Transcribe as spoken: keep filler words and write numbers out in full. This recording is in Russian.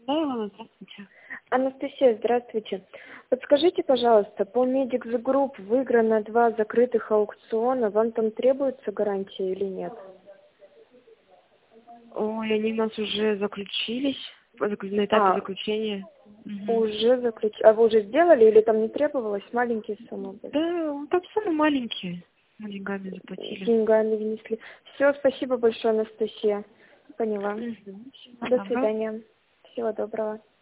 Да, здравствуйте. Анастасия, здравствуйте. Подскажите, пожалуйста, по Медикс Групп выиграно два закрытых аукциона. Вам там требуется гарантия или нет? Ой, они у нас уже заключились, заклю- на этапе А, заключения. Мгм. уже заключ... А вы уже сделали или там не требовалось? Маленькие суммы были? Да, там суммы маленькие. Мы деньгами С заплатили. деньгами внесли. Все, спасибо большое, Анастасия. Поняла. Мгм. Всего До доброго. свидания. Всего доброго.